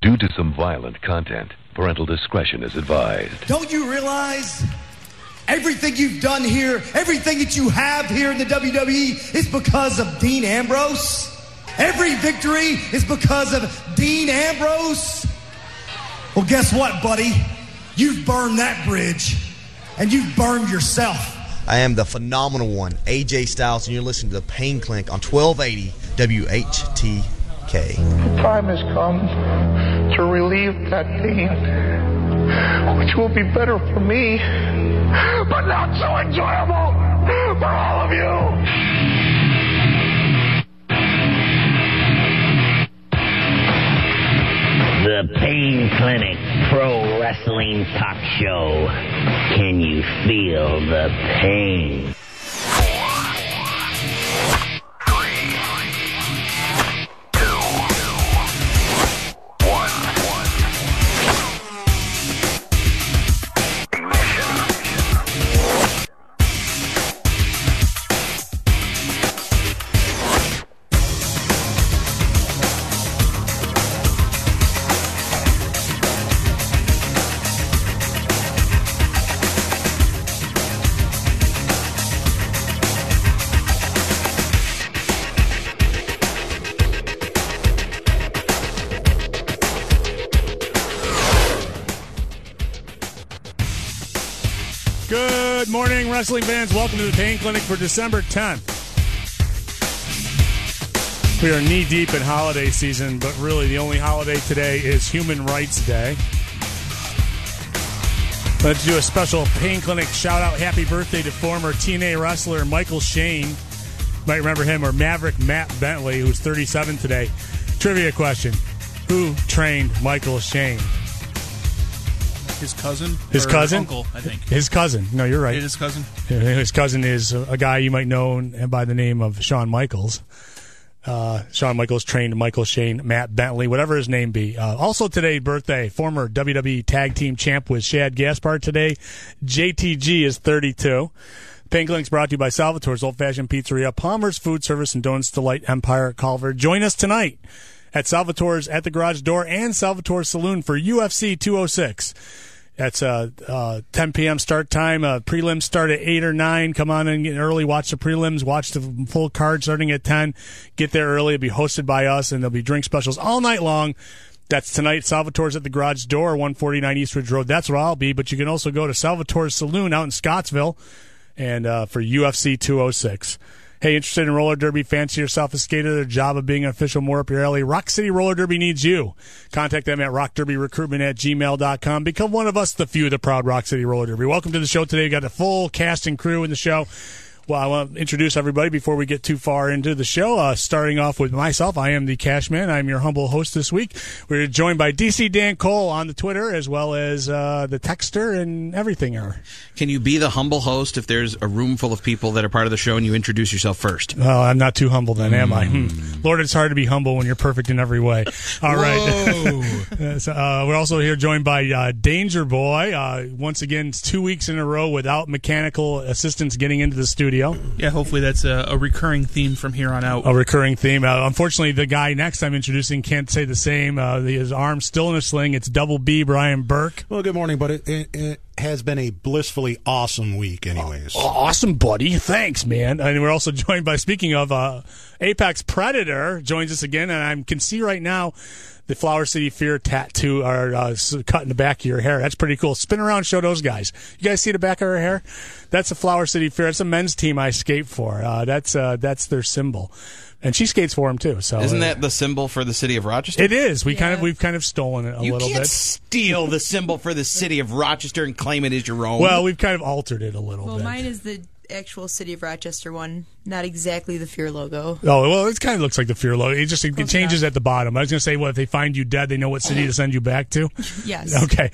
Due to some violent content, parental discretion is advised. Don't you realize everything you've done here, everything that you have here in the WWE is because of Dean Ambrose? Every victory is because of Dean Ambrose? Well, guess what, buddy? You've burned that bridge, and you've burned yourself. I am the phenomenal one, AJ Styles, and you're listening to the Pain Clinic on 1280 WHTK. The time has come to relieve that pain, which will be better for me, but not so enjoyable for all of you. The Pain Clinic Pro Wrestling Talk Show. Can you feel the pain? Good morning, wrestling fans. Welcome to the Pain Clinic for December 10th. We are knee-deep in holiday season, but really the only holiday today is Human Rights Day. Let's do a special Pain Clinic shout-out. Happy birthday to former TNA wrestler Michael Shane. You might remember him, or Maverick Matt Bentley, who's 37 today. Trivia question. Who trained Michael Shane? His cousin? His cousin? Uncle, I think. His cousin. No, you're right. His cousin? His cousin is a guy you might know by the name of Shawn Michaels. Shawn Michaels trained Michael Shane, Matt Bentley, whatever his name be. Also today, birthday, former WWE Tag Team Champ with Shad Gaspard today. JTG is 32. Pain Clinic's brought to you by Salvatore's Old Fashioned Pizzeria, Palmer's Food Service, and Donuts Delight Empire at Culver. Join us tonight at Salvatore's at the Garage Door and Salvatore's Saloon for UFC 206. That's 10 p.m. start time. Prelims start at 8 or 9. Come on in, get early, watch the prelims, watch the full card starting at 10. Get there early. It'll be hosted by us, and there'll be drink specials all night long. That's tonight. Salvatore's at the Garage Door, 149 Eastridge Road. That's where I'll be, but you can also go to Salvatore's Saloon out in Scottsville and for UFC 206. Hey, interested in roller derby? Fancy yourself a skater? Their job of being an official more up your alley? Rock City Roller Derby needs you. Contact them at rockderbyrecruitment@gmail.com. Become one of us, the few, the proud Rock City Roller Derby. Welcome to the show today. We've got a full cast and crew in the show. Well, I want to introduce everybody before we get too far into the show. Starting off with myself, I am the Cashman. I'm your humble host this week. We're joined by DC Dan Cole on the Twitter, as well as the Texter and everything. Can you be the humble host if there's a room full of people that are part of the show and you introduce yourself first? Oh, I'm not too humble then, am I? Lord, it's hard to be humble when you're perfect in every way. All right. So, we're also here joined by Danger Boy. Once again, it's 2 weeks in a row without mechanical assistance getting into the studio. Yeah, hopefully that's a recurring theme from here on out. A recurring theme. Unfortunately, the guy next I'm introducing can't say the same. His arm's still in a sling. It's Double B, Brian Burke. Well, good morning, but it has been a blissfully awesome week anyways. Awesome, buddy. Thanks, man. And we're also joined by, speaking of, Apex Predator joins us again, and I can see right now the Flower City Fear tattoo are cut in the back of your hair. That's pretty cool. Spin around, show those guys. You guys see the back of her hair? That's the Flower City Fear. It's a men's team I skate for. That's their symbol. And she skates for him too. So isn't that the symbol for the city of Rochester? It is. We've kind of stolen it a little bit. You can't steal the symbol for the city of Rochester and claim it as your own. Well, we've kind of altered it a little bit. Well, mine is the actual City of Rochester one, not exactly the Fear logo. Oh, well, it kind of looks like the Fear logo. It changes at the bottom. I was going to say, if they find you dead, they know what city to send you back to? Yes. Okay.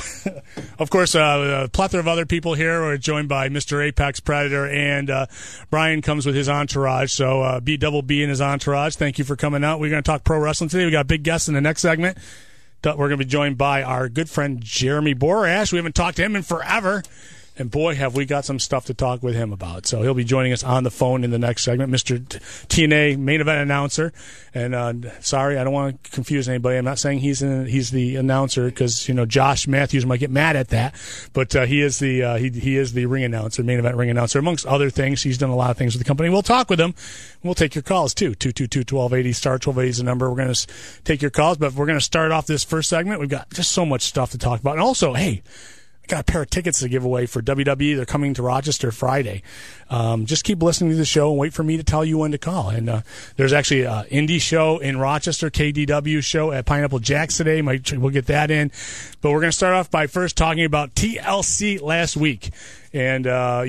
Of course, a plethora of other people here. We're joined by Mr. Apex Predator, and Brian comes with his entourage. So Double B and his entourage, thank you for coming out. We're going to talk pro wrestling today. We got a big guest in the next segment. We're going to be joined by our good friend Jeremy Borash. We haven't talked to him in forever. And boy, have we got some stuff to talk with him about. So he'll be joining us on the phone in the next segment, Mr. TNA main event announcer. And sorry, I don't want to confuse anybody. I'm not saying he's the announcer because Josh Matthews might get mad at that. But he is the ring announcer, main event ring announcer, amongst other things. He's done a lot of things with the company. We'll talk with him. We'll take your calls too. 222-1280 star 1280 is the number. We're going to take your calls, but we're going to start off this first segment. We've got just so much stuff to talk about, and also, hey, I got a pair of tickets to give away for WWE. They're coming to Rochester Friday. Just keep listening to the show and wait for me to tell you when to call. And there's actually an indie show in Rochester, KDW show at Pineapple Jacks today. We'll get that in. But we're going to start off by first talking about TLC last week. And,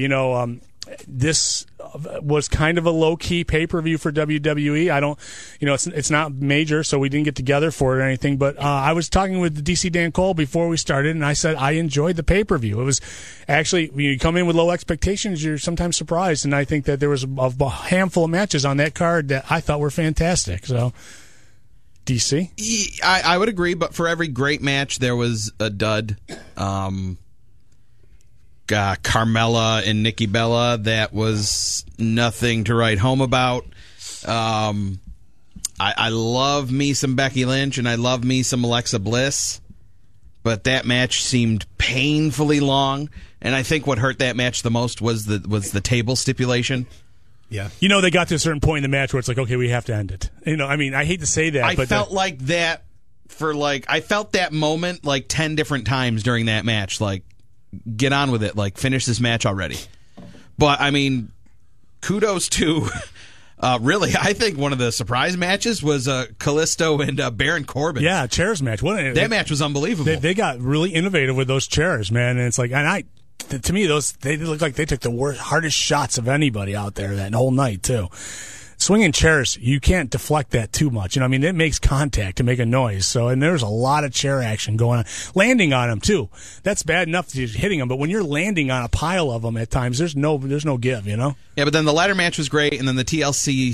this was kind of a low-key pay-per-view for WWE. I don't, it's not major, so we didn't get together for it or anything. But I was talking with DC Dan Cole before we started, and I said I enjoyed the pay-per-view. It was actually, when you come in with low expectations, you're sometimes surprised. And I think that there was a handful of matches on that card that I thought were fantastic. So, DC? I would agree, but for every great match, there was a dud. Carmella and Nikki Bella, that was nothing to write home about. I love me some Becky Lynch, and I love me some Alexa Bliss, but that match seemed painfully long, and I think what hurt that match the most was the table stipulation. Yeah. They got to a certain point in the match where it's like, okay, we have to end it. I hate to say that. I felt like that I felt that moment like 10 different times during that match, like, get on with it. Like, finish this match already. But, kudos to, really, I think one of the surprise matches was Kalisto and Baron Corbin. Yeah, chairs match. That match was unbelievable. They got really innovative with those chairs, man. And it's like, to me, they look like they took the hardest shots of anybody out there that whole night, too. Swinging chairs, you can't deflect that too much. It makes contact to make a noise. So, and there's a lot of chair action going on. Landing on them, too. That's bad enough to hitting them, but when you're landing on a pile of them at times, there's no give, Yeah, but then the ladder match was great, and then the TLC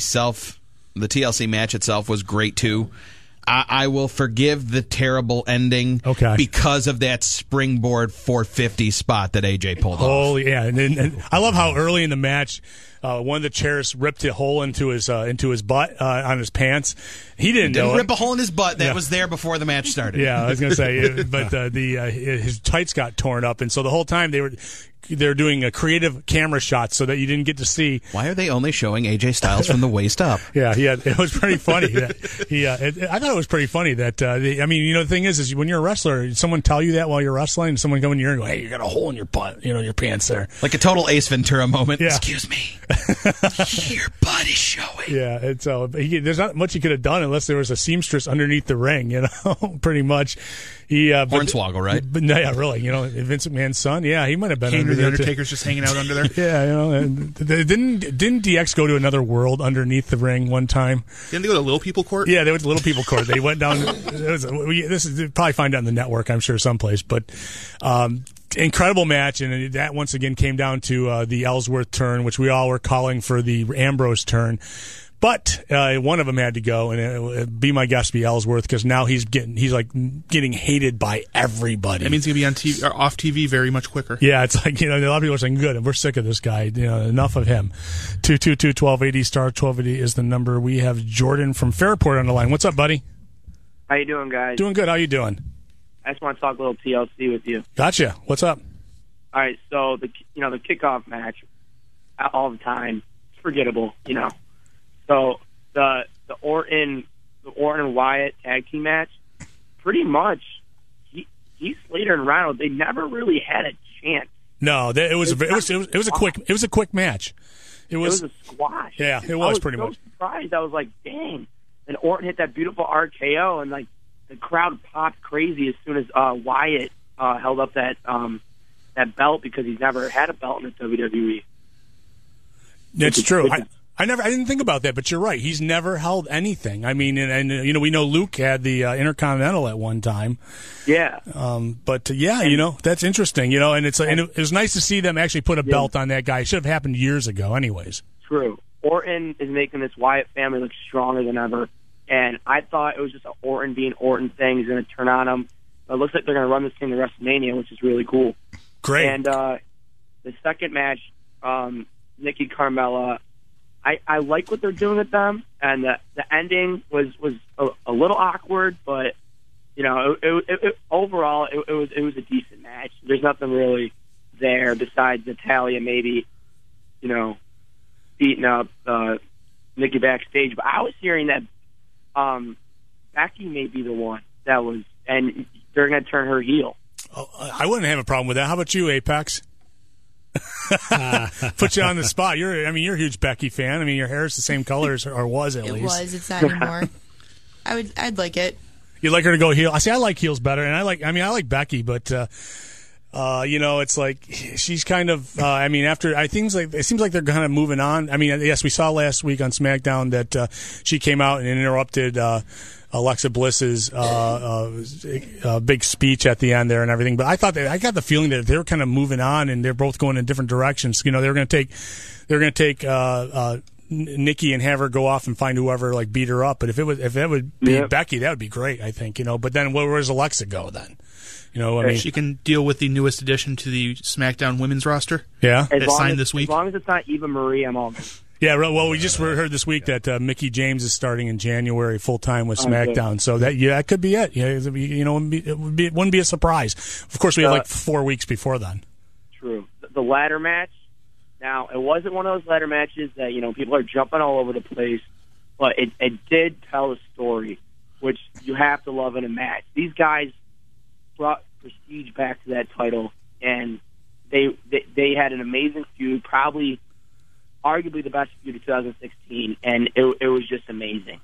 match itself was great, too. I will forgive the terrible ending because of that springboard 450 spot that AJ pulled off. Oh, yeah. And I love how early in the match, one of the chairs ripped a hole into his butt on his pants. He didn't rip a hole in his butt. That was there before the match started. Yeah, I was going to say, but his tights got torn up, and so the whole time they're doing a creative camera shot so that you didn't get to see. Why are they only showing AJ Styles from the waist up? Yeah, it was pretty funny. I thought it was pretty funny that. The thing is when you're a wrestler, someone tell you that while you're wrestling, someone come in here and go, "Hey, you got a hole in your butt, your pants there." Like a total Ace Ventura moment. Yeah. Excuse me, your butt is showing. Yeah, and so there's not much he could have done unless there was a seamstress underneath the ring. Pretty much. Hornswoggle, right? But no, yeah, really. Vince McMahon's son. Yeah, he might have been under the there. Undertaker's just hanging out under there. Yeah, didn't DX go to another world underneath the ring one time? Didn't they go to Little People Court? Yeah, they went to Little People Court. They went down. This is probably find it on the network, I'm sure, someplace. But incredible match, and that once again came down to the Ellsworth turn, which we all were calling for the Ambrose turn. But one of them had to go, and be my guest, be Ellsworth, because now he's getting hated by everybody. That means he's going to be off TV very much quicker. Yeah, it's like, a lot of people are saying, good, we're sick of this guy. Enough of him. 222-1280, star 1280 is the number. We have Jordan from Fairport on the line. What's up, buddy? How you doing, guys? Doing good. How you doing? I just want to talk a little TLC with you. Gotcha. What's up? All right, so the kickoff match all the time, it's forgettable, So the Orton Wyatt tag team match, pretty much, Heath Slater and Rhino, they never really had a chance. No, it was a quick match. It was a squash. Yeah, it was pretty much. I was so surprised. I was like, dang. And Orton hit that beautiful RKO, and like the crowd popped crazy as soon as Wyatt held up that belt, because he's never had a belt in the WWE. That's true. I didn't think about that, but you're right. He's never held anything. I mean, and we know Luke had the Intercontinental at one time. Yeah. But that's interesting. And it was nice to see them actually put a belt on that guy. It should have happened years ago, anyways. True. Orton is making this Wyatt family look stronger than ever, and I thought it was just an Orton being Orton thing. He's going to turn on him. It looks like they're going to run this thing to WrestleMania, which is really cool. Great. And the second match, Nikki Carmella, I like what they're doing with them, and the ending was a little awkward, but you know, it overall it was a decent match. There's nothing really there besides Natalya maybe, you know, beating up Nikki backstage. But I was hearing that Becky may be the one that was, and they're going to turn her heel. Oh, I wouldn't have a problem with that. How about you, Apex? Put you on the spot. You're a huge Becky fan. I mean, your hair is the same colors, or was at least. It was. It's not anymore. I'd like it. You'd like her to go heel? I like heels better, and I like Becky, but you know, it's like she's kind of. I mean, after it seems like they're kind of moving on. I mean, yes, we saw last week on SmackDown that she came out and interrupted Alexa Bliss's big speech at the end there and everything. But I got the feeling that they were kind of moving on and they're both going in different directions. You know, they're going to take Nikki and have her go off and find whoever like beat her up. But if that would be Becky, that would be great, I think. You know, but then where does Alexa go then? You know, I mean, she can deal with the newest addition to the SmackDown women's roster. Yeah, that signed this week. As long as it's not Eva Marie, I'm all good. Yeah, well, we just heard this week that Mickie James is starting in January full time with SmackDown, so that could be it. Yeah, you know, it wouldn't be a surprise. Of course, we have like 4 weeks before then. True. The ladder match. Now, it wasn't one of those ladder matches that people are jumping all over the place, but it did tell a story, which you have to love in a match. These guys brought prestige back to that title, and they had an amazing feud, probably. Arguably the best feud of 2016, and it was just amazing.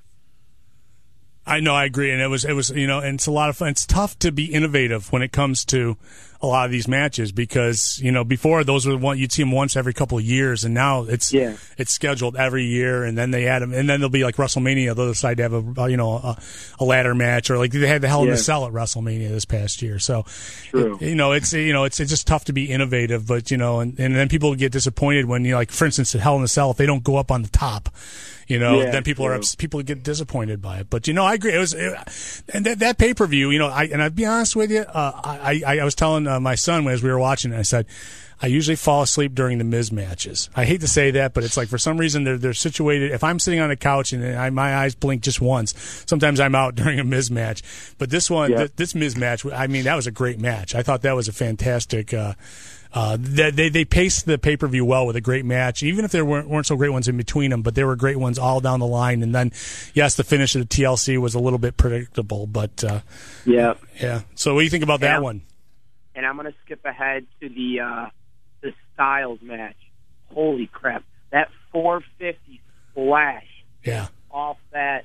I know, I agree, and it was and it's a lot of fun. It's tough to be innovative when it comes to a lot of these matches because before those were one you'd see them once every couple of years, and now it's scheduled every year, and then they add them, and then there'll be like WrestleMania. They'll decide to have a ladder match, or like they had the Hell in a Cell at WrestleMania this past year. So, it's just tough to be innovative, but and then people get disappointed when like for instance at Hell in a Cell if they don't go up on the top. Then people get disappointed by it. But I agree. And that pay per view. And I'd be honest with you. I was telling my son as we were watching it. I said, I usually fall asleep during the Miz matches. I hate to say that, but it's like for some reason they're situated. If I'm sitting on a couch and my eyes blink just once, sometimes I'm out during a Miz match. But this one, this Miz match, I mean, that was a great match. I thought that was a fantastic. They paced the pay-per-view well with a great match, even if there weren't so great ones in between them, but there were great ones all down the line. And then, yes, the finish of the TLC was a little bit predictable, but yeah. So what do you think about that one? And I'm going to skip ahead to the Styles match. Holy crap! That 450 splash, off the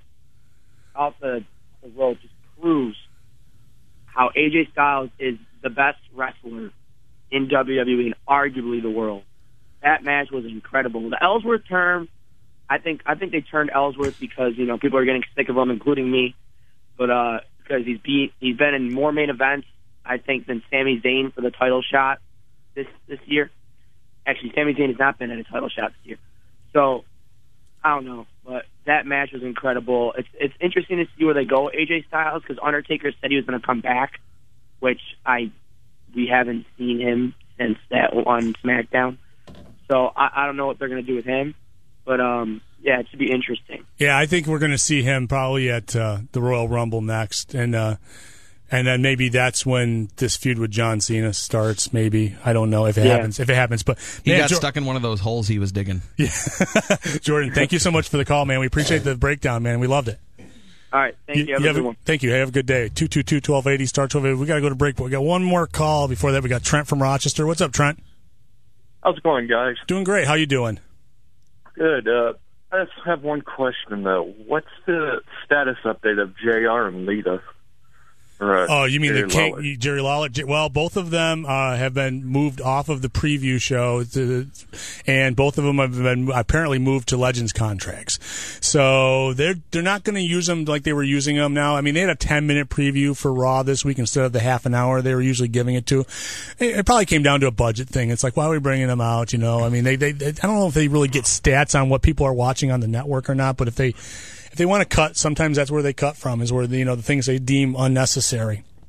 rope just proves how AJ Styles is the best wrestler in WWE and arguably the world. That match was incredible. The Ellsworth term, I think they turned Ellsworth because people are getting sick of him, including me. But because he's been in more main events, I think, than Sami Zayn for the title shot this year. Actually, Sami Zayn has not been in a title shot this year. So I don't know, but that match was incredible. It's interesting to see where they go with AJ Styles because Undertaker said he was going to come back, which we haven't seen him since that on SmackDown. So I don't know what they're going to do with him. But, it should be interesting. Yeah, I think we're going to see him probably at the Royal Rumble next. And then maybe that's when this feud with John Cena starts, maybe. I don't know if it happens. But he got stuck in one of those holes he was digging. Yeah. Jordan, thank you so much for the call, man. We appreciate the breakdown, man. We loved it. All right, thank you. Have a good one. Thank you. Have a good day. 222-1280, star 1280. We got to go to break, but we got one more call before that. We got Trent from Rochester. What's up, Trent? How's it going, guys? Doing great. How you doing? Good. I just have one question, though. What's the status update of JR and Lita? You mean the King, Jerry Lawler? Well, both of them have been moved off of the preview show, and both of them have been apparently moved to Legends contracts. So they're not going to use them like they were using them now. I mean, they had a 10-minute preview for Raw this week instead of the half an hour they were usually giving it to. It probably came down to a budget thing. It's like, why are we bringing them out? I mean, they I don't know if they really get stats on what people are watching on the network or not, but if they want to cut, sometimes that's where they cut from, is where the things they deem unnecessary.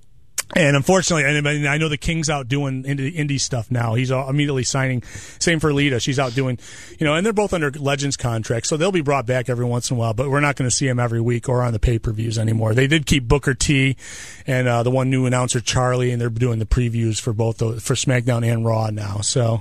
And unfortunately, and I know the King's out doing indie stuff now. He's immediately signing. Same for Lita. She's out doing, and they're both under Legends contracts, so they'll be brought back every once in a while, but we're not going to see them every week or on the pay-per-views anymore. They did keep Booker T and the one new announcer, Charlie, and they're doing the previews for both for SmackDown and Raw now. So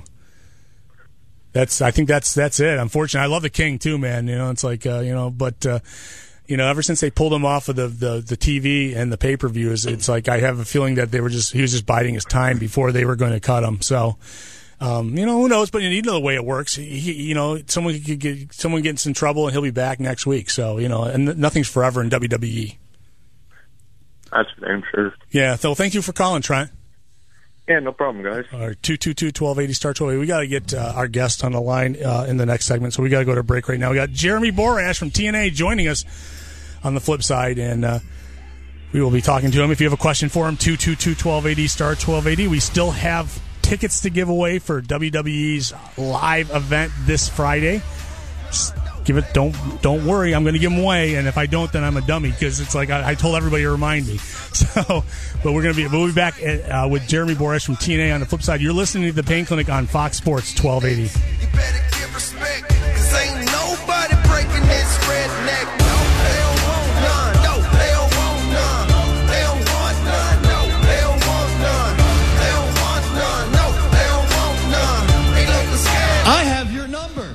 I think that's it. Unfortunately, I love the King too, man. It's like, but ever since they pulled him off of the TV and the pay-per-views, it's like I have a feeling that he was just biding his time before they were going to cut him. So, who knows? But you know the way it works. Someone gets in trouble and he'll be back next week. So, and nothing's forever in WWE. That's for damn sure. Yeah. So thank you for calling, Trent. Yeah, no problem, guys. All right, 222-1280, star 1280. We got to get our guest on the line in the next segment, so we got to go to break right now. We got Jeremy Borash from TNA joining us on the flip side, and we will be talking to him. If you have a question for him, 222-1280, star 1280. We still have tickets to give away for WWE's live event this Friday. Just don't worry, I'm going to give them away, and if I don't, then I'm a dummy, because it's like I told everybody to remind me. So, but we'll be back with Jeremy Borash from TNA on the flip side. You're listening to the Pain Clinic on Fox Sports 1280. You better give respect, 'cause ain't nobody breaking this redneck. No, they don't want none. No, they don't want none. They don't want none. No, they don't want none. They don't want none. No, they don't want none. They looking scared. I have your number.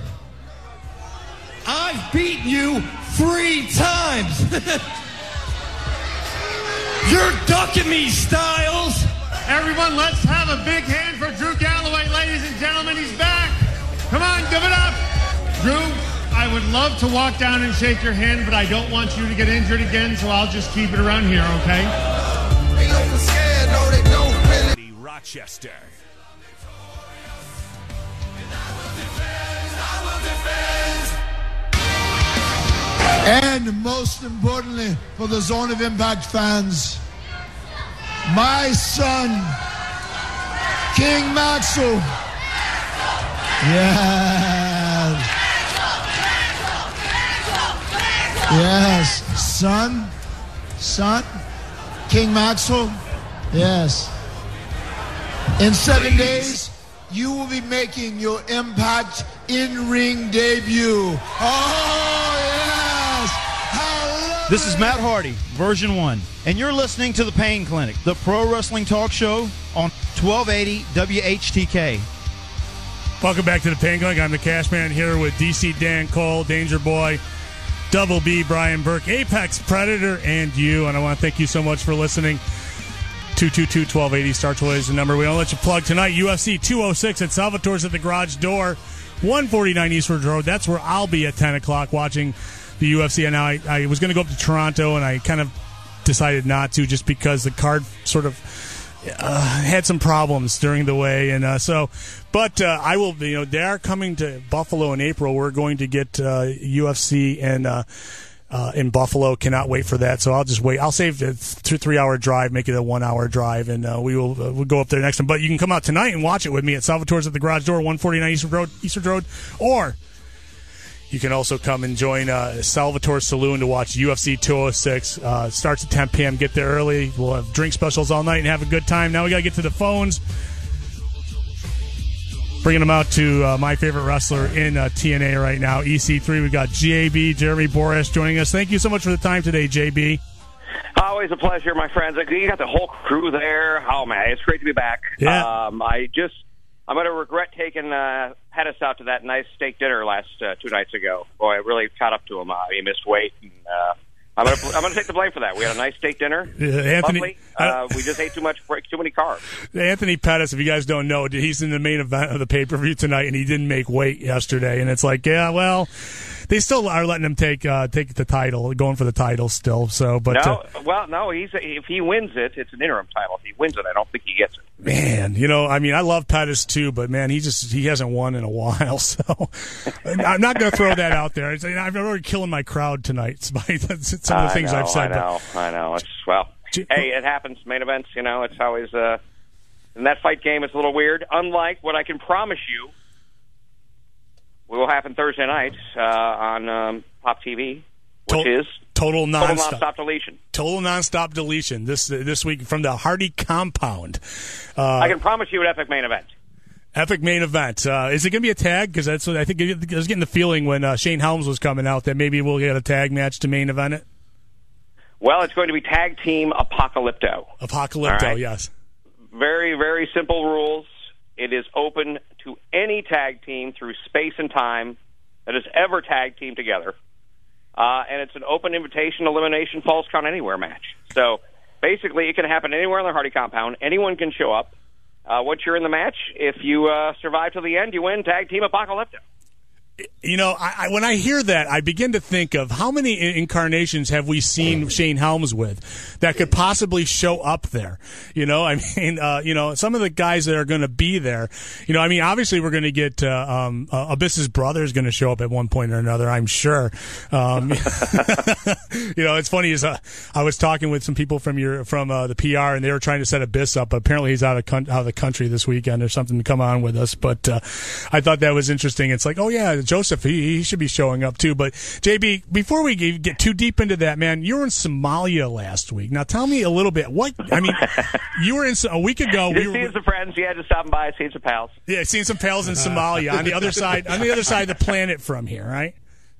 I've beaten you 3 times. You're ducking me, Styles. Everyone, let's have a big hand for Drew Galloway, ladies and gentlemen. He's back. Come on, give it up. Drew, I would love to walk down and shake your hand, but I don't want you to get injured again, so I'll just keep it around here, okay? They looking scared. No, they don't really. Rochester. And most importantly, for the Zone of Impact fans, my son, King Maxwell. Yes. Yes. Son, King Maxwell. Yes. In 7 days, you will be making your Impact in-ring debut. Oh, yes. This is Matt Hardy, version 1, and you're listening to The Pain Clinic, the pro wrestling talk show on 1280 WHTK. Welcome back to The Pain Clinic. I'm the Cash Man here with DC Dan Cole, Danger Boy, Double B, Brian Burke, Apex Predator, and you. And I want to thank you so much for listening. 222-1280, star 1280 is the number. We don't let you plug tonight. UFC 206 at Salvatore's at the Garage Door, 149 Eastwood Road. That's where I'll be at 10 o'clock watching the UFC. And now I was going to go up to Toronto, and I kind of decided not to, just because the card sort of had some problems during the way, and but I will. They are coming to Buffalo in April. We're going to get UFC and in Buffalo. Cannot wait for that. So I'll just wait. I'll save the 2-3 hour drive, make it a 1 hour drive, and we'll go up there next time. But you can come out tonight and watch it with me at Salvatore's at the Garage Door, 149 Eastwood Road, or you can also come and join Salvatore Saloon to watch UFC 206. Starts at 10 p.m. Get there early. We'll have drink specials all night and have a good time. Now we got to get to the phones. Bringing them out to my favorite wrestler in TNA right now, EC3. We've got JB, Jeremy Borash, joining us. Thank you so much for the time today, JB. Always a pleasure, my friends. You got the whole crew there. Oh, man, it's great to be back. Yeah. I'm going to regret taking Pettis out to that nice steak dinner last 2 nights ago. Boy, I really caught up to him. He missed weight. And, I'm going to take the blame for that. We had a nice steak dinner. Anthony, lovely. We just ate too many carbs. Anthony Pettis, if you guys don't know, he's in the main event of the pay-per-view tonight, and he didn't make weight yesterday. And it's like, yeah, well, they still are letting him take the title, going for the title still. So, but no. If he wins it, it's an interim title. If he wins it, I don't think he gets it. Man, I love Pettis too, but man, he hasn't won in a while. So I'm not going to throw that out there. I'm already killing my crowd tonight by some of the things I've said. I know. Hey, it happens. Main events, it's always in that fight game. It's a little weird. Unlike what I can promise you will happen Thursday night on Pop TV, which is Total nonstop deletion. Total nonstop deletion this week from the Hardy compound. I can promise you an epic main event. Epic main event. Is it going to be a tag? Because that's what I think. I was getting the feeling when Shane Helms was coming out that maybe we'll get a tag match to main event it. Well, it's going to be tag team Apocalypto. Apocalypto, right? Yes. Very, very simple rules. It is open to any tag team through space and time that has ever tag teamed together. And it's an open invitation, elimination, false count anywhere match. So basically, it can happen anywhere in the Hardy compound. Anyone can show up. Once you're in the match, if you survive to the end, you win tag team Apocalypto. You know, when I hear that, I begin to think of how many incarnations have we seen Shane Helms with that could possibly show up there. You know, I mean, some of the guys that are going to be there. You know, I mean, obviously we're going to get Abyss's brother is going to show up at one point or another, I'm sure. You know, it's funny is I was talking with some people from the PR, and they were trying to set Abyss up. But apparently, he's out of the country this weekend or something to come on with us. But I thought that was interesting. It's like, oh yeah, Joseph, he should be showing up too. But JB, before we get too deep into that, man, you were in Somalia last week. Now tell me a little bit. You were in a week ago. Just seeing some friends. Yeah, just stopping by, seeing some pals. Yeah, seeing some pals in Somalia on the other side of the planet from here, right?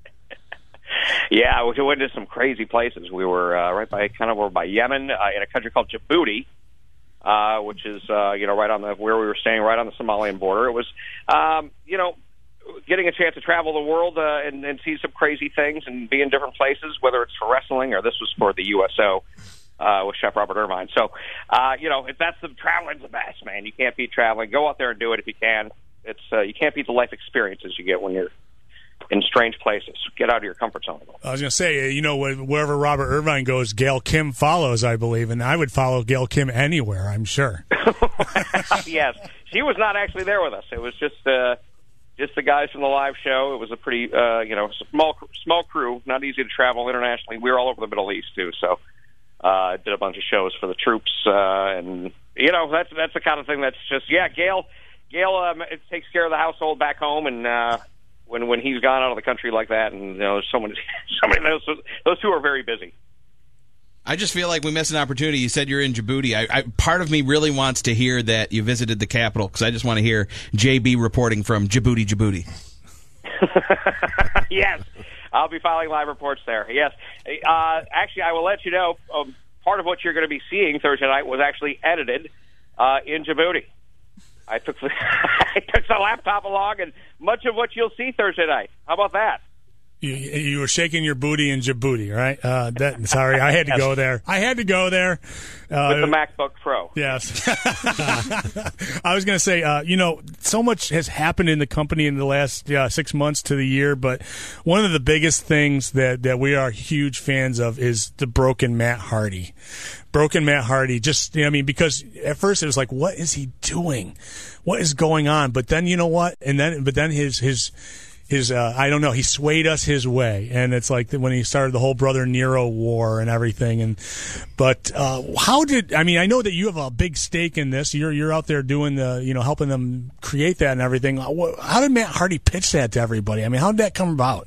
Yeah, we went to some crazy places. We were right by Yemen in a country called Djibouti, which is right on where we were staying, right on the Somalian border. It was getting a chance to travel the world and see some crazy things and be in different places, whether it's for wrestling or this was for the USO with Chef Robert Irvine. So, if that's traveling's the best, man. You can't beat traveling. Go out there and do it if you can. It's you can't beat the life experiences you get when you're in strange places. Get out of your comfort zone. I was going to say, wherever Robert Irvine goes, Gail Kim follows, I believe, and I would follow Gail Kim anywhere, I'm sure. Yes. She was not actually there with us. It was just the guys from the live show. It was a pretty, small crew, not easy to travel internationally. We were all over the Middle East, too, so did a bunch of shows for the troops. And, that's the kind of thing that's just, Gail takes care of the household back home, and when he's gone out of the country like that, and there's so many those two are very busy. I just feel like we missed an opportunity. You said you're in Djibouti. Part of me really wants to hear that you visited the capital, because I just want to hear JB reporting from Djibouti. Yes, I'll be filing live reports there. Yes, actually, I will let you know. Part of what you're going to be seeing Thursday night was actually edited in Djibouti. I took the laptop along, and much of what you'll see Thursday night. How about that? You were shaking your booty in Djibouti, right? Sorry, I had to go there. With the MacBook Pro. Yes. I was going to say, so much has happened in the company in the last 6 months to the year, but one of the biggest things that we are huge fans of is the broken Matt Hardy. Broken Matt Hardy, because at first it was like, what is he doing? What is going on? But then, you know what? But then his I don't know, he swayed us his way, and it's like when he started the whole Brother Nero war and everything. I know that you have a big stake in this. You're out there doing helping them create that and everything. How did Matt Hardy pitch that to everybody? I mean, how did that come about?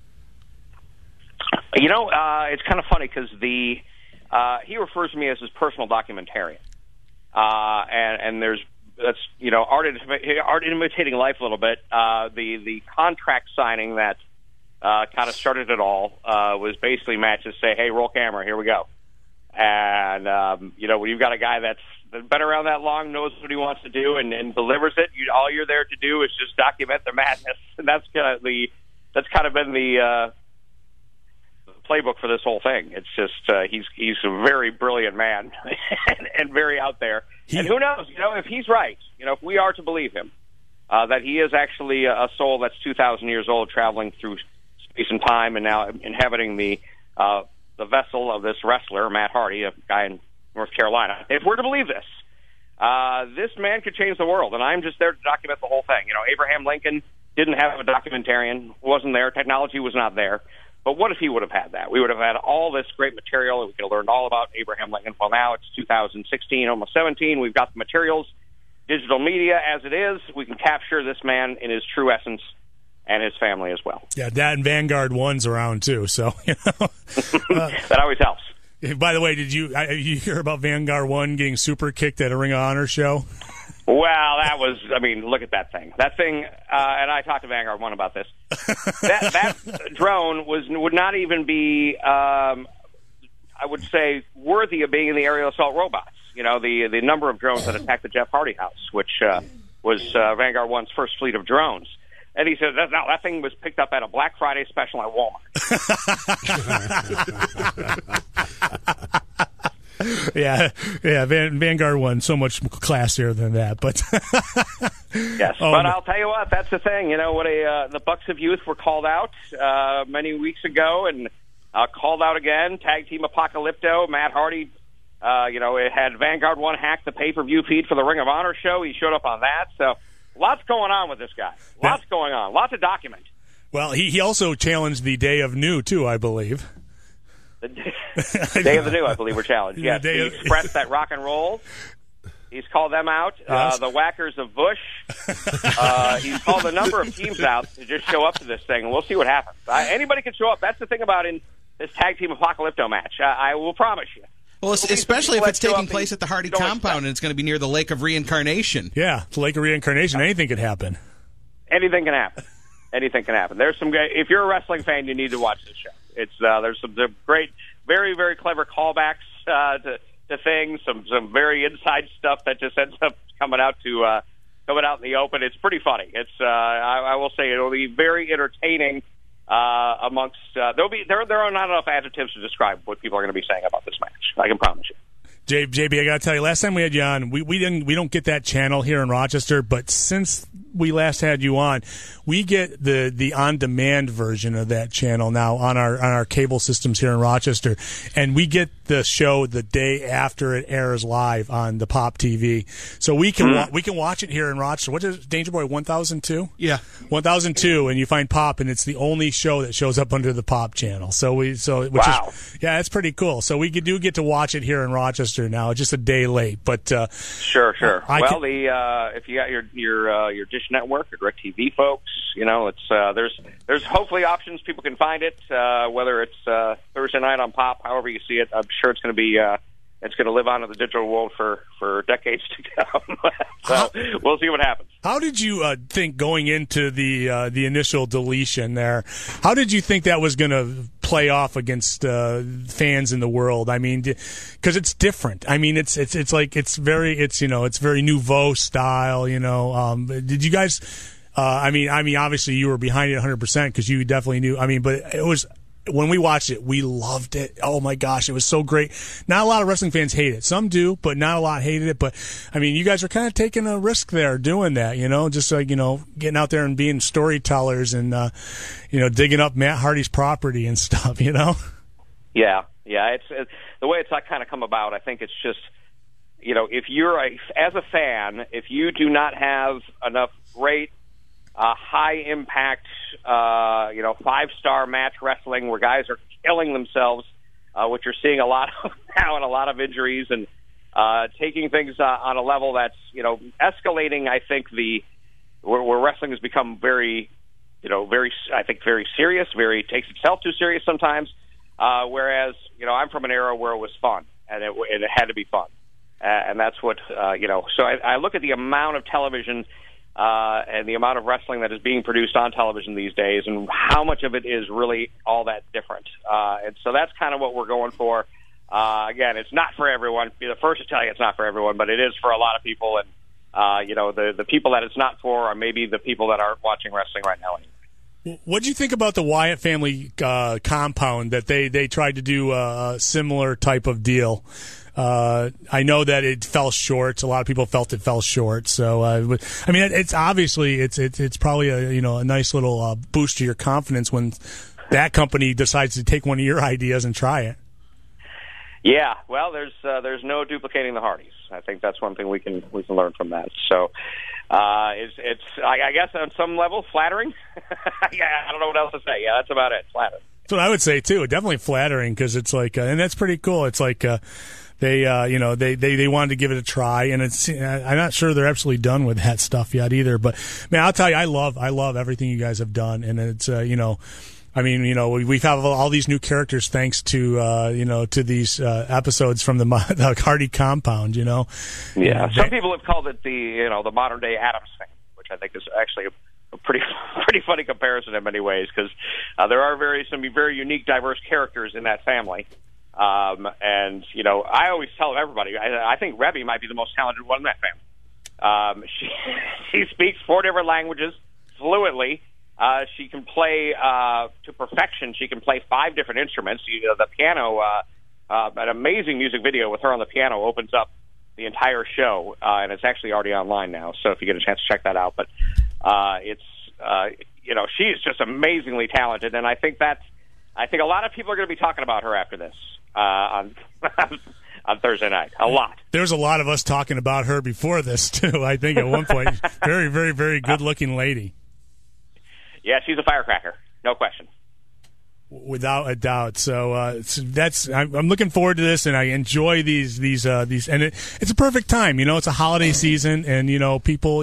It's kind of funny because he refers to me as his personal documentarian, and that's art imitating life a little bit. The contract signing that kind of started it all was basically Matt just say, "Hey, roll camera, here we go." And when you've got a guy that's been around that long, knows what he wants to do, and delivers it, all you're there to do is just document the madness, and that's kind of been the playbook for this whole thing. It's just he's a very brilliant man and very out there. And who knows, if he's right, if we are to believe him, that he is actually a soul that's 2,000 years old, traveling through space and time, and now inhabiting the vessel of this wrestler, Matt Hardy, a guy in North Carolina. If we're to believe this, this man could change the world, and I'm just there to document the whole thing. Abraham Lincoln didn't have a documentarian, wasn't there, technology was not there. But what if he would have had that? We would have had all this great material, and we could have learned all about Abraham Lincoln. Well, now it's 2016, almost 17. We've got the materials, digital media as it is. We can capture this man in his true essence and his family as well. Yeah, that and Vanguard 1's around too, so That always helps. By the way, did you hear about Vanguard 1 getting super kicked at a Ring of Honor show? Well, that was, look at that thing. That thing, and I talked to Vanguard 1 about this. That drone would not even be, I would say, worthy of being in the aerial assault robots. You know, the number of drones that attacked the Jeff Hardy house, which was Vanguard 1's first fleet of drones. And he said, no, that thing was picked up at a Black Friday special at Walmart. Yeah, Vanguard 1, so much classier than that. But yes, but I'll tell you what, that's the thing. You know, the Bucks of Youth were called out many weeks ago, and called out again. Tag Team Apocalypto, Matt Hardy. It had Vanguard 1 hack the pay-per-view feed for the Ring of Honor show. He showed up on that. So lots going on with this guy. Lots going on. Lots to document. Well, he also challenged the Day of New, too, I believe. The Day of the New, I believe, were challenged. Yes, the Express that rock and roll. He's called them out. Yes. The Whackers of Bush. He's called a number of teams out to just show up to this thing, and we'll see what happens. Anybody can show up. That's the thing about in this Tag Team Apocalypto match. I will promise you. Well, especially if it's taking place at the Hardy compound and it's going to be near the Lake of Reincarnation. Yeah, the Lake of Reincarnation. Anything could happen. Anything can happen. Anything can happen. There's some. If you're a wrestling fan, you need to watch this show. It's there's some great, very, very clever callbacks to things. Some very inside stuff that just ends up coming out in the open. It's pretty funny. It's I will say it'll be very entertaining. Amongst there are not enough adjectives to describe what people are going to be saying about this match. I can promise you. JB, I got to tell you, last time we had you on, we don't get that channel here in Rochester, but since we last had you on, we get the on-demand version of that channel now on our cable systems here in Rochester, and we get the show the day after it airs live on the Pop TV, so we can we can watch it here in Rochester. What is Danger Boy 1002? Yeah, 1002, and you find Pop, and it's the only show that shows up under the Pop channel. Wow. That's pretty cool. So we do get to watch it here in Rochester now, just a day late, but sure. If you got your Dish Network or DirecTV folks, you know, it's there's hopefully options people can find it. Whether it's Thursday night on Pop, however you see it, I'm sure it's going to be it's going to live on in the digital world for decades to come. So we'll see what happens. How did you think going into the initial deletion there? How did you think that was going to play off against fans in the world? I mean, because it's different. I mean, it's very nouveau style. You know, did you guys? I mean, obviously you were behind it 100% because you definitely knew. I mean, but it was. When we watched it, we loved it. Oh my gosh, it was so great. Not a lot of wrestling fans hate it. Some do, but not a lot hated it. But I mean, you guys are kind of taking a risk there doing that, you know, just like, you know, getting out there and being storytellers and, digging up Matt Hardy's property and stuff, you know? Yeah. It's the way it's kind of come about. I think it's just, you know, if you're as a fan, if you do not have enough great, high impact, 5-star match wrestling where guys are killing themselves, which you're seeing a lot of now, and a lot of injuries, and taking things on a level that's, you know, escalating. I think where wrestling has become very serious, takes itself too serious sometimes. Whereas, you know, I'm from an era where it was fun, and it had to be fun, and that's what So I look at the amount of television. And the amount of wrestling that is being produced on television these days, and how much of it is really all that different. And so that's kind of what we're going for. Again, it's not for everyone. Be the first to tell you it's not for everyone, but it is for a lot of people. And, the people that it's not for are maybe the people that aren't watching wrestling right now anyway. What do you think about the Wyatt family compound that they tried to do a similar type of deal? I know that it fell short. A lot of people felt it fell short. So, I mean, it's obviously it's probably a nice little boost to your confidence when that company decides to take one of your ideas and try it. Yeah, well, there's no duplicating the Hardys. I think that's one thing we can learn from that. So, it's I guess on some level flattering. Yeah, I don't know what else to say. Yeah, that's about it. Flattering. That's what I would say too. Definitely flattering because it's like, and that's pretty cool. It's like. They they wanted to give it a try, and I'm not sure they're absolutely done with that stuff yet either. But man, I'll tell you, I love everything you guys have done, and it's we've have all these new characters thanks to to these episodes from the Hardy compound. Yeah, some people have called it the modern day Addams Family, which I think is actually a pretty funny comparison in many ways, because there are some very unique, diverse characters in that family. And I always tell everybody, I think Rebby might be the most talented one in that family. She speaks 4 different languages fluently. She can play to perfection. She can play 5 different instruments. The piano, an amazing music video with her on the piano opens up the entire show, and it's actually already online now. So if you get a chance to check that out, but she's just amazingly talented, and I think a lot of people are going to be talking about her after this on Thursday night. A lot. There's a lot of us talking about her before this too. I think at one point, very, very, very good-looking lady. Yeah, she's a firecracker, no question. Without a doubt. So I'm looking forward to this, and I enjoy these, and it's a perfect time. It's a holiday season, and people,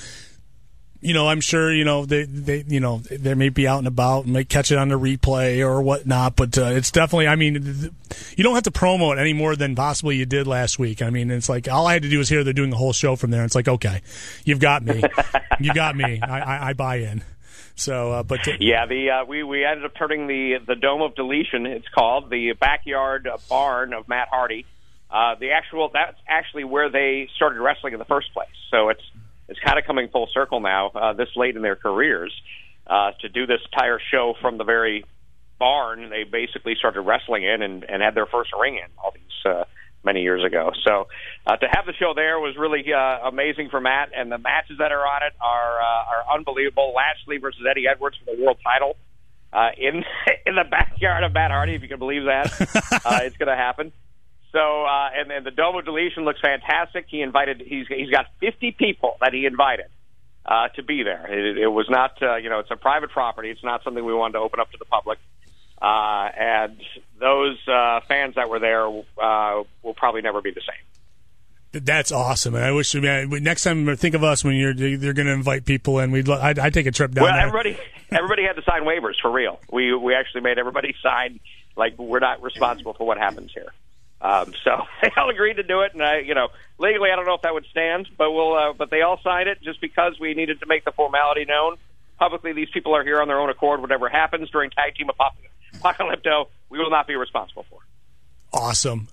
I'm sure they may be out and about and may catch it on the replay or whatnot, but it's definitely. I mean, you don't have to promo it any more than possibly you did last week. I mean, it's like all I had to do was hear they're doing a whole show from there. And it's like, okay, you've got me, I buy in. So, we ended up turning the Dome of Deletion. It's called the backyard barn of Matt Hardy. That's actually where they started wrestling in the first place. So it's kind of coming full circle now, this late in their careers, to do this entire show from the very barn they basically started wrestling in and had their first ring in all these many years ago. So to have the show there was really amazing for Matt, and the matches that are on it are unbelievable. Lashley versus Eddie Edwards for the world title in the backyard of Matt Hardy, if you can believe that. It's going to happen. So and the Dome of Deletion looks fantastic. He's got 50 people that he invited to be there. It was not it's a private property. It's not something we wanted to open up to the public. And those fans that were there will probably never be the same. That's awesome, and I wish next time think of us when they're going to invite people in. I'd take a trip down there. Everybody had to sign waivers for real. We actually made everybody sign like we're not responsible for what happens here. So they all agreed to do it, and legally I don't know if that would stand, but they all signed it just because we needed to make the formality known publicly. These people are here on their own accord. Whatever happens during Tag Team Apocalypto, we will not be responsible for. Awesome.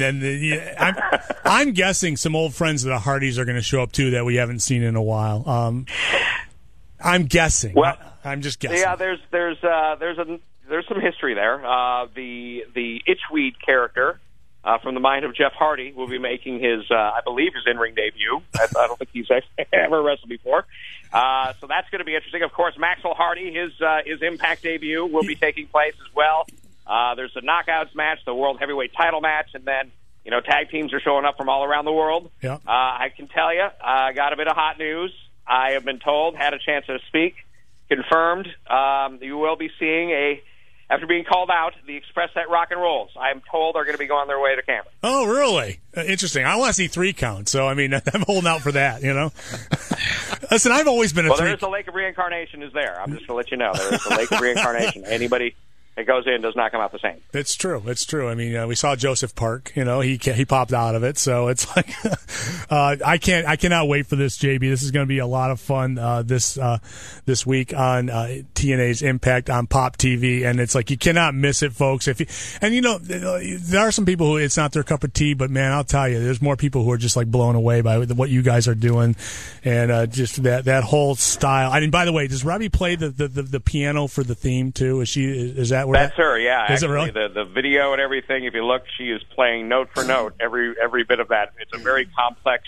I'm guessing some old friends of the Hardys are going to show up too that we haven't seen in a while. I'm guessing. Well, I'm just guessing. Yeah, there's some history there. The Itchweed character from the mind of Jeff Hardy will be making his in-ring debut. I don't think he's ever wrestled before. So that's going to be interesting. Of course, Maxwell Hardy, his Impact debut will be taking place as well. There's the Knockouts match, the World Heavyweight title match, and then, tag teams are showing up from all around the world. Yeah. I can tell you, I got a bit of hot news. I have been told, had a chance to speak, confirmed, you will be seeing after being called out, the Express Set Rock and Rolls, I'm told, are going to be going their way to Cameron. Oh, really? Interesting. I want to see 3 count, so, I'm holding out for that, Listen, I've always been a there is the Lake of Reincarnation is there. I'm just going to let you know. There is the Lake of Reincarnation. Anybody that goes in does not come out the same. It's true. It's true. We saw Joseph Park. He popped out of it. So it's like I cannot wait for this, JB. This is going to be a lot of fun this week on TNA's Impact on Pop TV, and it's like you cannot miss it, folks. There are some people who it's not their cup of tea, but man, I'll tell you, there's more people who are just like blown away by what you guys are doing, and just that whole style. By the way, does Robbie play the piano for the theme too? Is that where that's her? Yeah, is actually, it really? The video and everything. If you look, she is playing note for note every bit of that. It's a very complex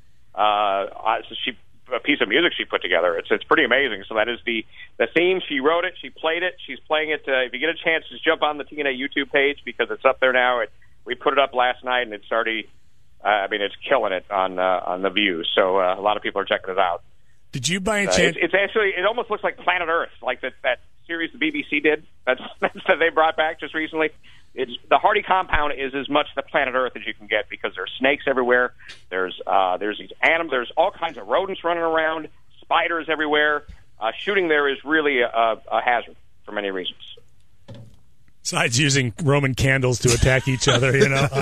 a piece of music she put together. It's pretty amazing. So that is the theme. She wrote it. She played it. She's playing it. If you get a chance, just jump on the TNA YouTube page because it's up there now. We put it up last night, and it's already. It's killing it on the views. So a lot of people are checking it out. Did you by any chance? It's actually. It almost looks like Planet Earth, like that series the BBC did. That's that they brought back just recently. the Hardy compound is as much the planet Earth as you can get because there's snakes everywhere. There's these animals. There's all kinds of rodents running around. Spiders everywhere. Shooting there is really a hazard for many reasons. Besides using Roman candles to attack each other,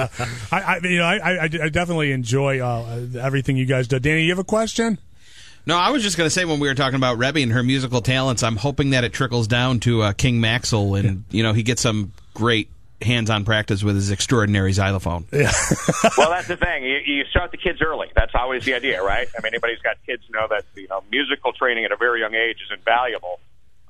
I definitely enjoy everything you guys do. Danny, you have a question? No, I was just going to say when we were talking about Rebby and her musical talents, I'm hoping that it trickles down to King Maxwell and he gets some great hands-on practice with his extraordinary xylophone. Yeah. Well, that's the thing. You start the kids early. That's always the idea, right? I mean, anybody who's got kids know that musical training at a very young age is invaluable.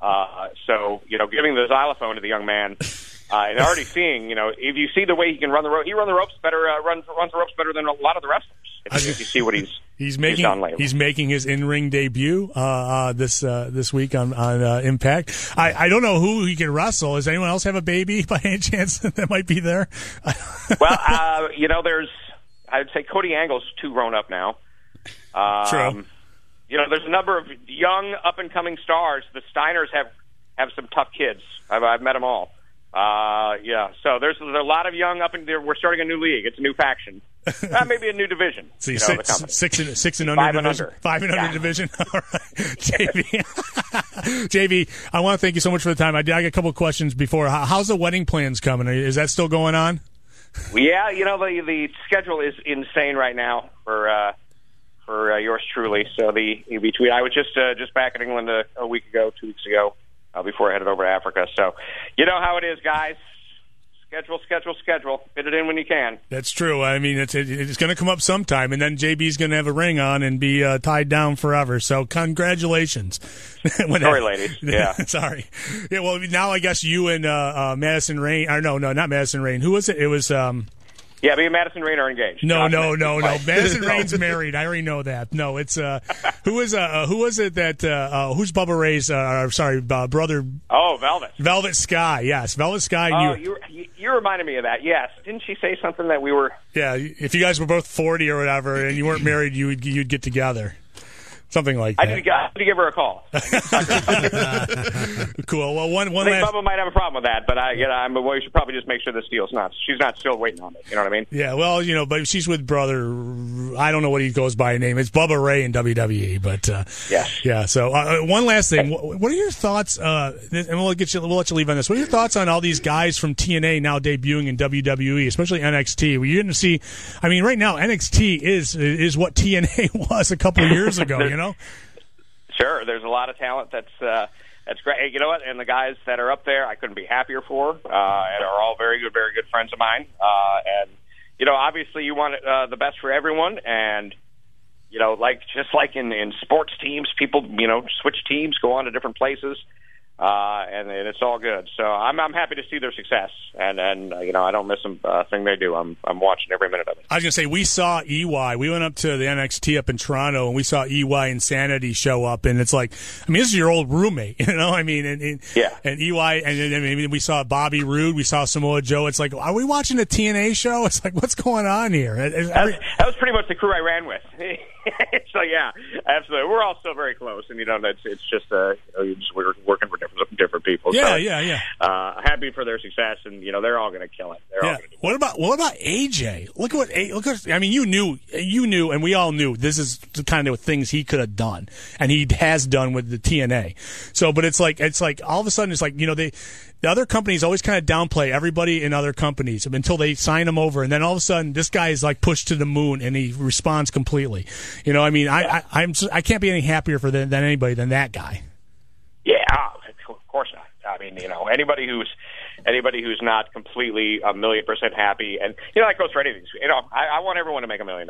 So giving the xylophone to the young man and already seeing, if you see the way he can run the rope, he runs the ropes better than a lot of the wrestlers. If you see what he's done lately. He's making his in-ring debut this week on Impact. I don't know who he can wrestle. Does anyone else have a baby by any chance that might be there? Well, I'd say Cody Angle's too grown up now. True. There's a number of young up-and-coming stars. The Steiners have some tough kids. I've met them all. So there's a lot of young up in there. We're starting a new league. It's a new faction. Maybe a new division. See, six and under Five and division. under. 5 and under division. All right, JV. JV, I want to thank you so much for the time. I got a couple of questions before. How's the wedding plans coming? Is that still going on? Yeah, the schedule is insane right now for yours truly. So between I was just back in England a week ago, 2 weeks ago. Before I headed over to Africa. So, you know how it is, guys. Schedule. Fit it in when you can. That's true. I mean, it's going to come up sometime, and then JB's going to have a ring on and be tied down forever. So, congratulations. Sorry, ladies. Yeah. Sorry. Yeah, well, now I guess you and Madison Rain, or no, not Madison Rain. Who was it? It was... Yeah, me and Madison Rain are engaged. No. Madison Rain's married. I already know that. No, it's who was it that who's Bubba Ray's brother? Oh, Velvet. Velvet Sky. Yes, Velvet Sky. You reminded me of that. Yes, didn't she say something that we were? Yeah, if you guys were both 40 or whatever, and you weren't married, you'd get together. Something like that. I need to give her a call. Cool. Well, one I think Bubba might have a problem with that, but we should probably just make sure this deal's not. She's not still waiting on it. You know what I mean? Yeah. Well, but she's with brother. I don't know what he goes by name. It's Bubba Ray in WWE, but yes. Yeah. So one last thing. What are your thoughts? And we'll let you leave on this. What are your thoughts on all these guys from TNA now debuting in WWE, especially NXT? We're going to see. I mean, right now NXT is what TNA was a couple of years ago. Sure, there's a lot of talent that's great. Hey, you know what? And the guys that are up there, I couldn't be happier for, and are all very good friends of mine. And obviously, you want the best for everyone. And just like in sports teams, people switch teams, go on to different places, and it's all good. So I'm happy to see their success, and I don't miss a thing they do. I'm watching every minute of it. I was gonna say we saw EY. We went up to the NXT up in Toronto, and we saw EY Insanity show up, and it's like, I mean, this is your old roommate, I mean, and EY, and we saw Bobby Roode, we saw Samoa Joe. It's like, are we watching a TNA show? It's like, what's going on here? That was pretty much the crew I ran with. So yeah, absolutely. We're all still very close, and it's just we're working for different people. Yeah, so, yeah. Happy for their success, and they're all going to kill it. They're all going to do it. What about AJ? Look at. I mean, you knew, and we all knew this is the kind of things he could have done, and he has done with the TNA. So, but it's like all of a sudden it's like the other companies always kind of downplay everybody in other companies until they sign him over, and then all of a sudden this guy is like pushed to the moon and he responds completely. I mean, I can't be any happier than anybody than that guy. Yeah, of course not. I mean, anybody who's not completely 1,000,000% happy, and that goes for anything. I want everyone to make $1 million.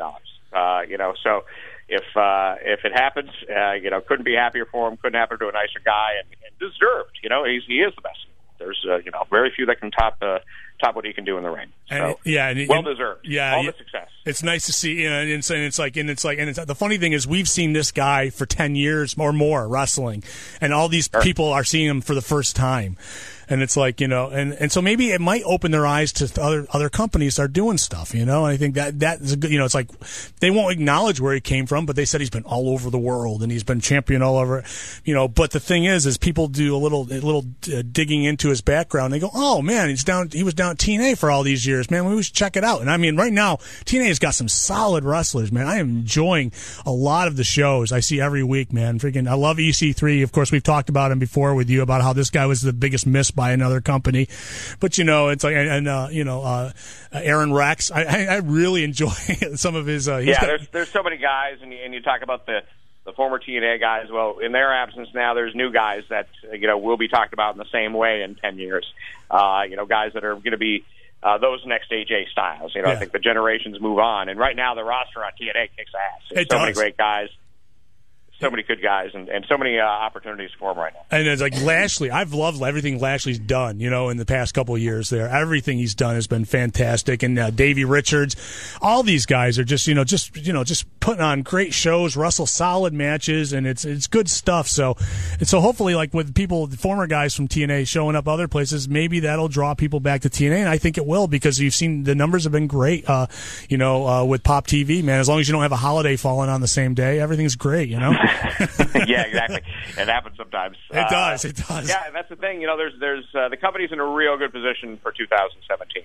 So if it happens, couldn't be happier for him. Couldn't happen to a nicer guy, and deserved. He is the best. There's very few that can top what he can do in the ring. So, well deserved. Yeah, all the success. It's nice to see. And it's the funny thing is we've seen this guy for 10 years or more wrestling, and all these people are seeing him for the first time. And it's like, and so maybe it might open their eyes to other companies that are doing stuff, and I think that is a good, it's like they won't acknowledge where he came from, but they said he's been all over the world and he's been champion all over, but the thing is people do a little digging into his background. They go, oh man, he was down out TNA for all these years, man. We should check it out. And I mean, right now, TNA has got some solid wrestlers, man. I am enjoying a lot of the shows I see every week, man. Freaking, I love EC3. Of course, we've talked about him before with you about how this guy was the biggest miss by another company. But it's like, Aaron Rex. I really enjoy some of his. There's so many guys, and you talk about the former TNA guys. Well, in their absence now, there's new guys that will be talked about in the same way in 10 years. Guys that are going to be those next AJ Styles. I think the generations move on, and right now the roster on TNA kicks ass. There's so many great guys. So many good guys and so many opportunities for him right now. And it's like Lashley. I've loved everything Lashley's done, in the past couple of years there. Everything he's done has been fantastic. And Davey Richards, all these guys are just putting on great shows, wrestle solid matches, and it's good stuff. So hopefully, like with people, former guys from TNA showing up other places, maybe that'll draw people back to TNA, and I think it will because you've seen the numbers have been great, with Pop TV, man. As long as you don't have a holiday falling on the same day, everything's great, Yeah, exactly. It happens sometimes. It does. Yeah, and that's the thing. There's the company's in a real good position for 2017.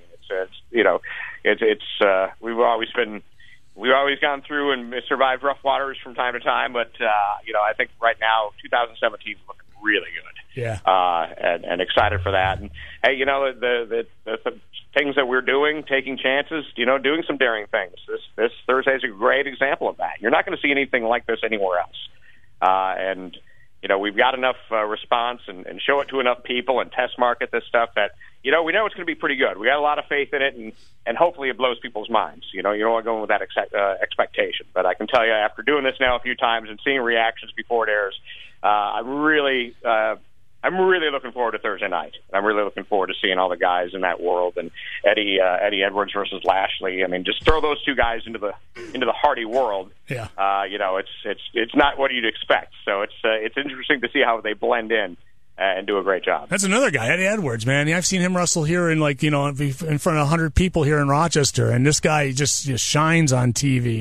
We've always gone through and survived rough waters from time to time, but I think right now 2017 is looking really good. Yeah. And excited for that. And hey, the things that we're doing, taking chances, doing some daring things. This Thursday is a great example of that. You're not going to see anything like this anywhere else. And we've got enough response and show it to enough people and test market this stuff that we know it's going to be pretty good. We got a lot of faith in it, and hopefully it blows people's minds. You don't want to go in with that expectation. But I can tell you, after doing this now a few times and seeing reactions before it airs, I'm really looking forward to Thursday night. I'm really looking forward to seeing all the guys in that world and Eddie Edwards versus Lashley. I mean, just throw those two guys into the Hardy world. Yeah. It's not what you'd expect. So it's interesting to see how they blend in and do a great job. That's another guy, Eddie Edwards, man. I've seen him wrestle here in in front of 100 people here in Rochester, and this guy just shines on TV.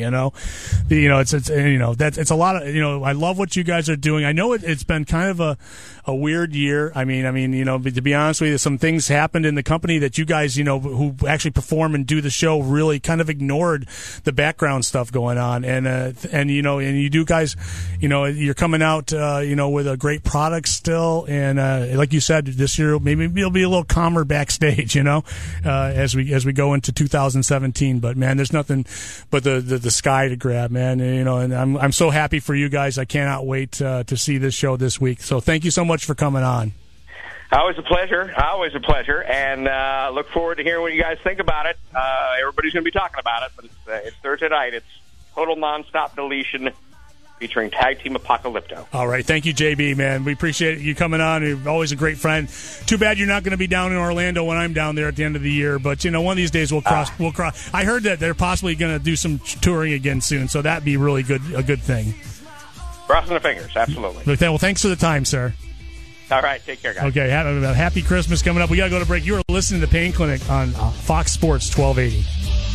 It's a lot of I love what you guys are doing. I know it's been kind of a weird year. I mean, to be honest with you, some things happened in the company that you guys, who actually perform and do the show, really kind of ignored the background stuff going on, and you do guys, you're coming out, with a great product still. And like you said, this year maybe it'll be a little calmer backstage, as we go into 2017. But man, there's nothing but the sky to grab, man. And I'm so happy for you guys. I cannot wait to see this show this week. So thank you so much for coming on. Always a pleasure, and look forward to hearing what you guys think about it. Everybody's going to be talking about it, but it's Thursday night. It's Total Nonstop Deletion, featuring Tag Team Apocalypto. All right. Thank you, JB, man. We appreciate you coming on. You're always a great friend. Too bad you're not going to be down in Orlando when I'm down there at the end of the year. But, one of these days we'll cross. I heard that they're possibly going to do some touring again soon, so that'd be really a good thing. Crossing the fingers. Absolutely. Well, thanks for the time, sir. All right. Take care, guys. Okay. Happy Christmas coming up. We got to go to break. You are listening to Pain Clinic on Fox Sports 1280.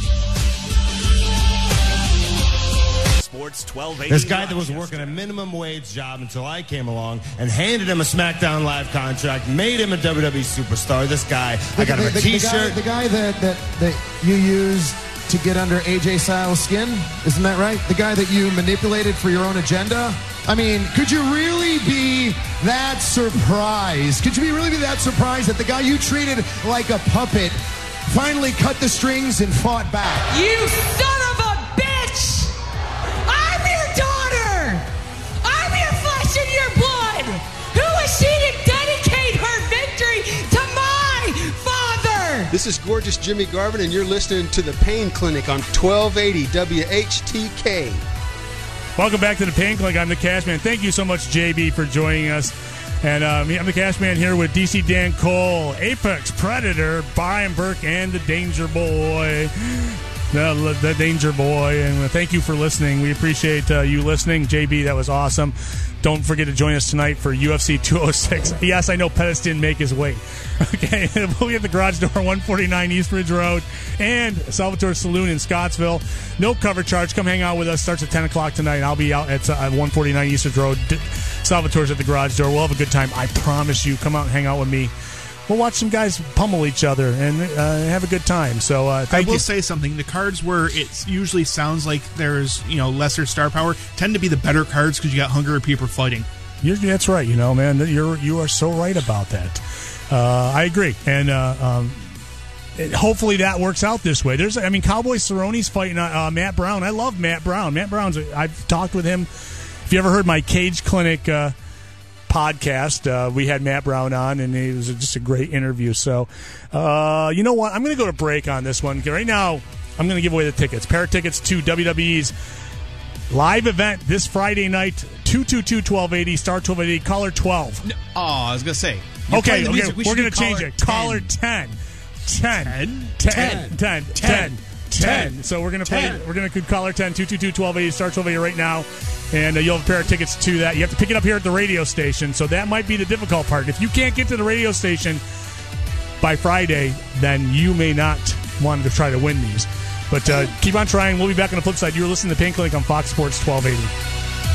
Sports 1280. This guy that was working a minimum wage job until I came along and handed him a SmackDown Live contract, made him a WWE superstar. This guy, I got him a T-shirt. The guy that you used to get under AJ Styles' skin, isn't that right? The guy that you manipulated for your own agenda? I mean, could you really be that surprised? Could you really be that surprised that the guy you treated like a puppet finally cut the strings and fought back? You son of a bitch! I'm your daughter! I'm your flesh and your blood! Who is she to dedicate her victory to my father? This is gorgeous Jimmy Garvin, and you're listening to the Pain Clinic on 1280 WHTK. Welcome back to the Pain Clinic. I'm the Cashman. Thank you so much, JB, for joining us. And I'm the Cashman here with DC Dan Cole, Apex Predator, Brian Burke, and the Danger Boy. The Danger Boy. And thank you for listening. We appreciate you listening. JB, that was awesome. Don't forget to join us tonight for UFC 206. Yes, I know Pettis didn't make his weight. Okay, we'll be at the Garage Door, 149 East Ridge Road, and Salvatore Saloon in Scottsville. No cover charge. Come hang out with us. Starts at 10 o'clock tonight. I'll be out at 149 East Ridge Road. Salvatore's at the Garage Door. We'll have a good time. I promise you. Come out and hang out with me. we'll watch some guys pummel each other and have a good time. So I will say something. The cards where it usually sounds like there's lesser star power tend to be the better cards because you got hungrier people fighting. That's right. Man, you are so right about that. I agree, and hopefully that works out this way. Cowboy Cerrone's fighting Matt Brown. I love Matt Brown. Matt Brown's. I've talked with him. If you ever heard my Cage Clinic podcast, we had Matt Brown on, and it was just a great interview. So, you know what? I'm going to go to break on this one. Right now, I'm going to give away the tickets. Pair of tickets to WWE's live event this Friday night, 222-1280, star 1280, caller 12. I was going to say. Okay, we're going to change it. Caller 10. 10. So we're going to play. We're going to caller 10, 222-1280, star 1280 right now, and you'll have a pair of tickets to that. You have to pick it up here at the radio station, so that might be the difficult part. If you can't get to the radio station by Friday, then you may not want to try to win these. But keep on trying. We'll be back on the flip side. You're listening to Pain Clinic on Fox Sports 1280.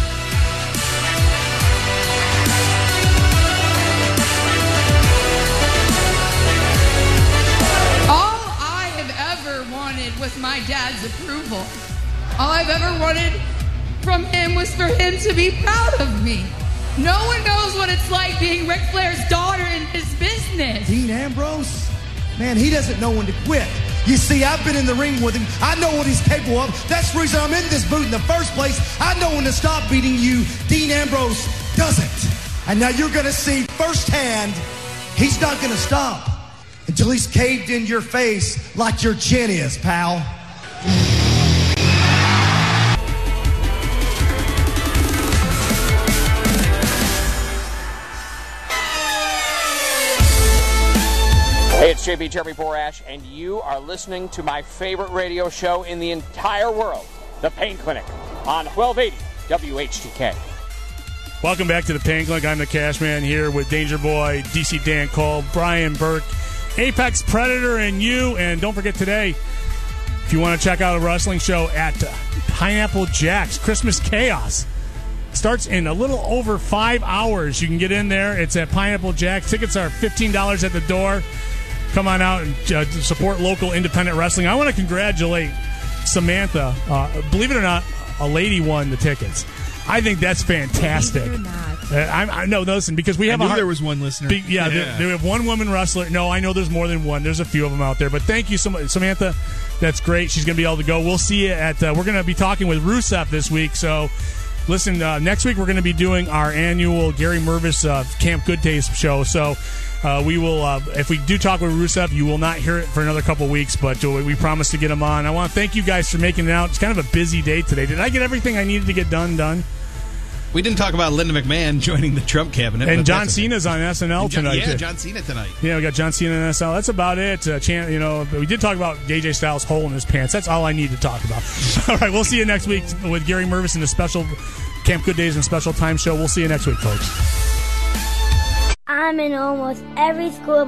With my dad's approval. All I've ever wanted from him was for him to be proud of me. No one knows what it's like being Ric Flair's daughter in his business. Dean Ambrose, man, he doesn't know when to quit. You see, I've been in the ring with him. I know what he's capable of. That's the reason I'm in this booth in the first place. I know when to stop beating you. Dean Ambrose doesn't. And now you're going to see firsthand, he's not going to stop until he's caved in your face like your chin is, pal. Hey, it's JB Jeremy Borash, and you are listening to my favorite radio show in the entire world, The Pain Clinic, on 1280 WHTK. Welcome back to The Pain Clinic. I'm the Cash Man here with Danger Boy, DC Dan Cole, Brian Burke, Apex Predator, and you. And don't forget today, if you want to check out a wrestling show at Pineapple Jack's, Christmas Chaos starts in a little over 5 hours. You can get in there. It's at Pineapple Jack's. Tickets are $15 at the door. Come on out and support local independent wrestling. I want to congratulate Samantha. Believe it or not, a lady won the tickets. I think that's fantastic. Believe it or not. No, listen, because we have there was one listener. We have one woman wrestler. No, I know there's more than one. There's a few of them out there. But thank you so much, Samantha. That's great. She's going to be able to go. We'll see you at. We're going to be talking with Rusev this week. So, listen, next week we're going to be doing our annual Gary Mervis Camp Good Days show. So, we will. If we do talk with Rusev, you will not hear it for another couple weeks. But we promise to get him on. I want to thank you guys for making it out. It's kind of a busy day today. Did I get everything I needed to get done? We didn't talk about Linda McMahon joining the Trump cabinet. And John Cena's on SNL tonight. Yeah, John Cena tonight. Yeah, we got John Cena on SNL. That's about it. We did talk about AJ Styles' hole in his pants. That's all I need to talk about. All right, we'll see you next week with Gary Mervis and the special Camp Good Days and special time show. We'll see you next week, folks. I'm in almost every school